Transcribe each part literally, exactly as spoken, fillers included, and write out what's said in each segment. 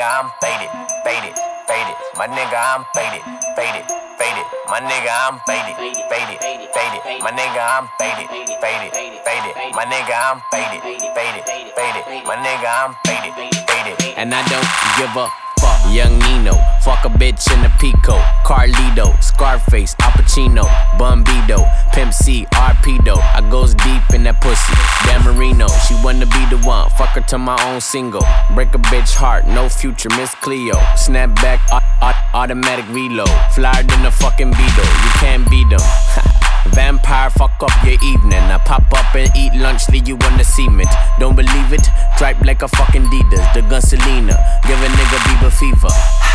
I'm faded, faded, faded. My nigga, I'm faded, faded, faded. My nigga, I'm faded, faded, faded. My nigga, I'm faded, faded, faded. My nigga, I'm faded, faded, faded. My nigga, I'm faded, faded. And I don't give a fuck. Young Nino, fuck a bitch in a Pico. Carlito, Scarface, Al Pacino, Bumbido, Pimp C, R P Do. I goes deep in that pussy. Dan Marino, she wanna be the one. Fuck her to my own single. Break a bitch heart, no future, Miss Cleo. Snap back, automatic reload. Flyer than a fucking Beetle, you can't beat them. Vampire, fuck up your evening. I pop up and eat lunch, leave you on the cement. Don't believe it? Dripe like a fucking Adidas. The gun Selena, give a nigga Bieber fever.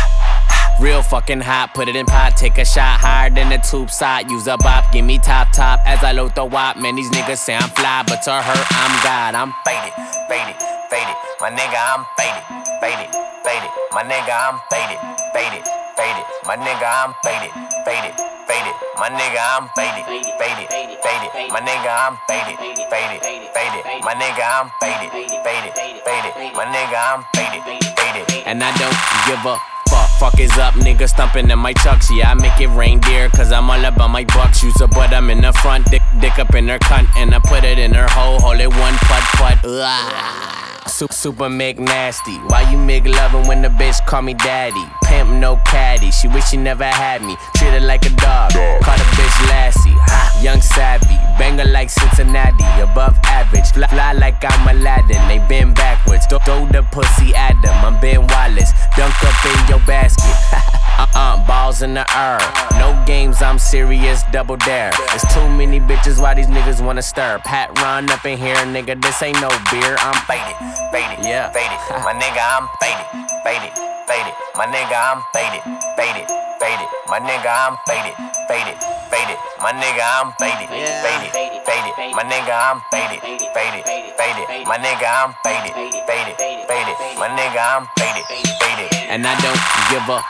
Real fucking hot, put it in pot, take a shot higher than the tube side. Use a bop, give me top top as I load the wop. Man, these niggas say I'm fly, but to her, I'm God. I'm faded, faded, faded. My nigga, I'm faded, faded, faded. My nigga, I'm faded, faded, faded. My nigga, I'm faded, faded, faded. My nigga, I'm faded, faded, faded. My nigga, I'm faded, faded, faded. My nigga, I'm faded, faded, faded. My nigga, I'm faded, faded. And I don't give a fuck. Fuck is up, nigga stumping in my chucks. Yeah, I make it reindeer, cause I'm all about my bucks. Use a butt, I'm in the front, dick, dick up in her cunt. And I put it in her hole, hold it one putt putt. Ugh. Super make nasty. Why you make lovin' when the bitch call me daddy? Pimp no caddy, she wish she never had me. Treat her like a dog, call the bitch Lassie. Ha, young savvy, banger like Cincinnati. Above average, fly, fly like I'm Aladdin. They bend backwards, throw, throw the pussy at them. I'm Ben Wallace, dunk up in your basket. Uh-uh, balls in the air. No games, I'm serious, double dare. There's too many bitches, why these niggas wanna stir? Pat run up in here, nigga, this ain't no beer. I'm faded, faded, yeah, faded. My nigga, I'm faded, faded, faded. My nigga, I'm faded, faded, faded. My nigga, I'm faded, faded, faded. My nigga, I'm faded, faded, faded. My nigga, I'm faded, faded, faded. My nigga, I'm faded, faded, faded. My nigga, I'm faded, faded. And I don't give a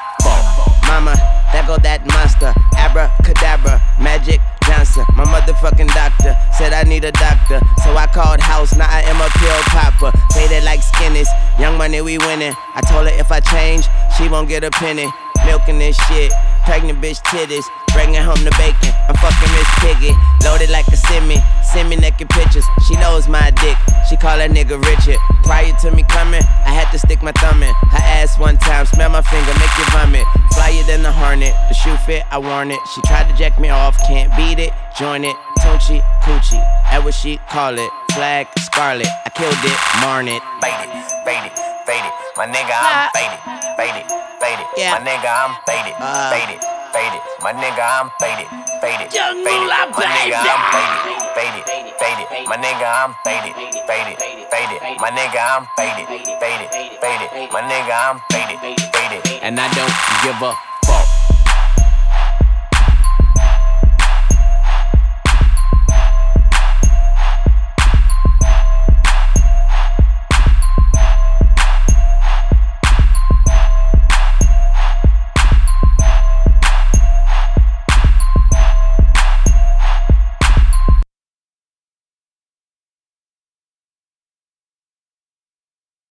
Mama, there go that monster. Abracadabra, Magic Johnson. My motherfucking doctor said I need a doctor. So I called house, now I am a pill popper. Faded like skinnies, young money we winning. I told her if I change, she won't get a penny. Milking this shit, pregnant bitch titties. Bringing home the bacon, I'm fucking Miss Piggy. Loaded like a semi, send me naked pictures. She knows my dick, she call that nigga Richard. Prior to me coming, I had to stick my thumb in her ass one time, smell my finger, make you vomit. Flyer than the Hornet, the shoe fit, I worn it. She tried to jack me off, can't beat it, join it. Tunchi, Coochie, that what she call it. Flag, Scarlet, I killed it, marn it. Faded, faded, faded. My nigga, I'm faded, faded, faded. Yeah. My nigga, I'm faded, uh, faded, faded. My nigga, I'm faded, faded, Young faded. Moolah, My nigga, baby. I'm faded, faded, faded. My nigga, I'm faded, faded, faded. My nigga, I'm faded, faded, faded. My nigga, I'm faded, faded. And I don't give a